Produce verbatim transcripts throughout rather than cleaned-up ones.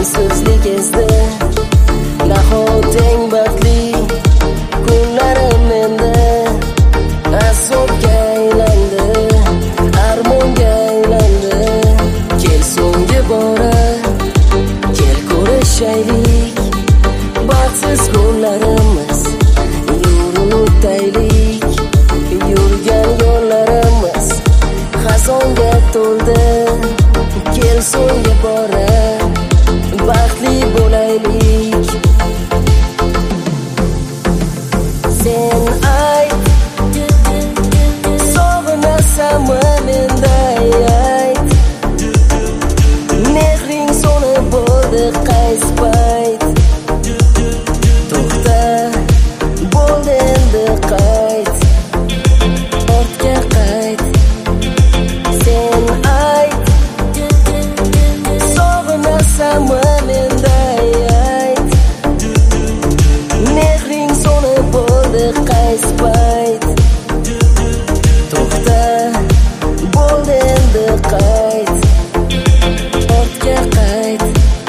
sensizlik ezdi. Nahoteng baxtli kunlarim menda azobga aylandi, armonga aylandi. Kel so'nggi bora, kel ko'rishaylik, baxtsiz kunlarimiz yur unutaylik. Yurgan yo'llarimiz xazonga to'ldi. Kel so'nggi bora, baxtli bo'laylik. Sen ayt, sog'inasanmi menday ayt. Mehring so'nib bo'ldi qaysi payt. To'xta, bo'ldi endi qayt, ortga qayt. Sen ayt, sog'inasanmi menday ayt. Mehring so'nib bo'ldi qaysi payt. To'xta, bo'ldi endi qayt, ortga qayt.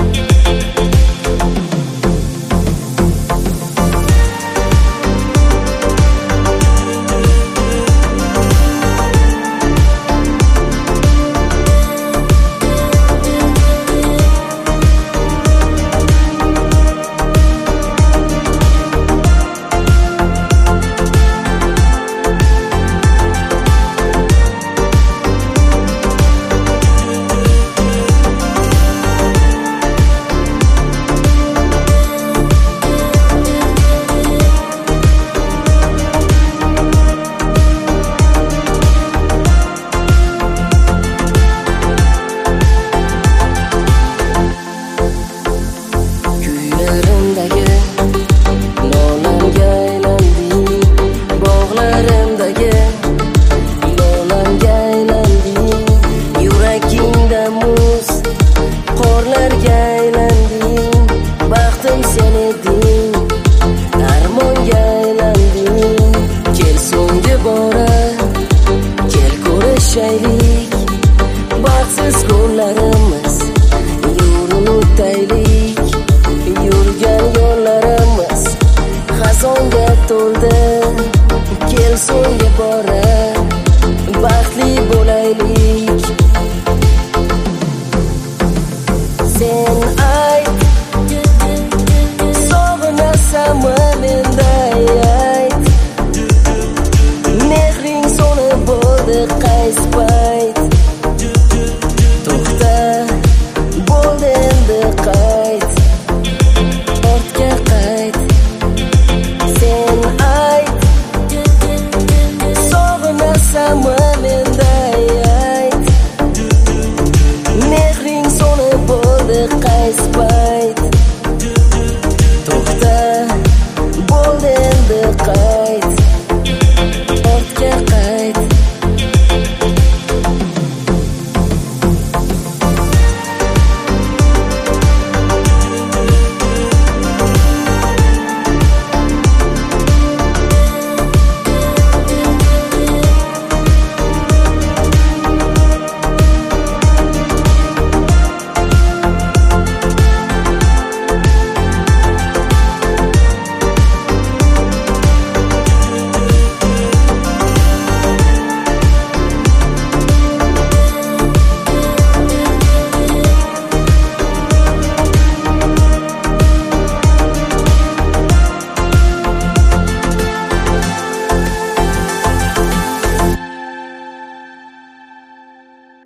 Baxtsiz kunlarimiz yur unutaylik. Yurgan yo'llarimiz xazonga to'ldi. Kel so'nggi bora, baxtli bo'laylik. Sen ayt, sog'inasanmi menday ayt. Mehring so'nib bo'ldi qaysi payt. To'xta, bo'ldi endi qayt, ortga qayt. Sen ayt, sog'inasanmi menday ayt. Mehring so'nib bo'ldi qaysi payt.